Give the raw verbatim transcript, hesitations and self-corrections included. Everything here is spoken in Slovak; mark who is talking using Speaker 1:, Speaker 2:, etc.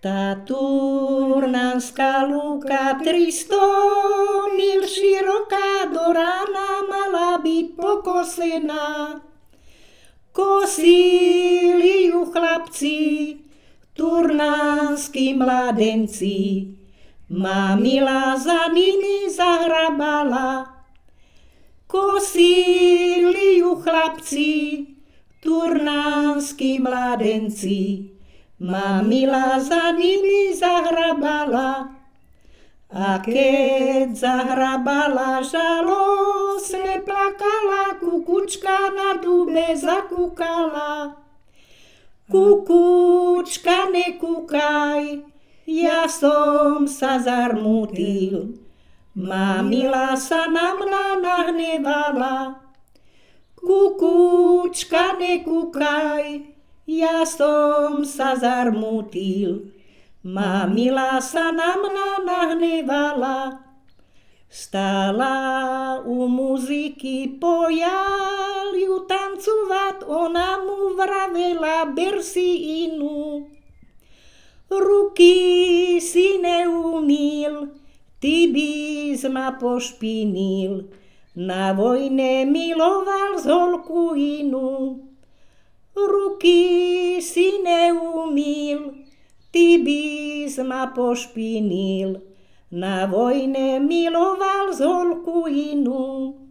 Speaker 1: Tá Turnánska lúka tristo mil široká, do rána mala byť pokosená. Kosili ju chlapci, turnánski mladenci, mamila za nimi zahrabala. Kosili ju chlapci, turnánski mladenci, mamila za nimi zahrabala. A keď zahrabala, žalostne plakala, kukučka na dube zakúkala. Kukučka, nekúkaj, ja som sa zarmútil, mamila sa na mňa nahnevala. Kukučka, nekúkaj, ja som sa zarmútil, mamila sa na mňa nahnevala. Stála u muziky, pojal ju tancovať, ona mu vravela, ber si inú. Ruky si neumil, ty by ma pošpinil, na vojne miloval z holku inú. Ruky si neumil, ty by ma pošpinil, na vojne miloval z holku inú.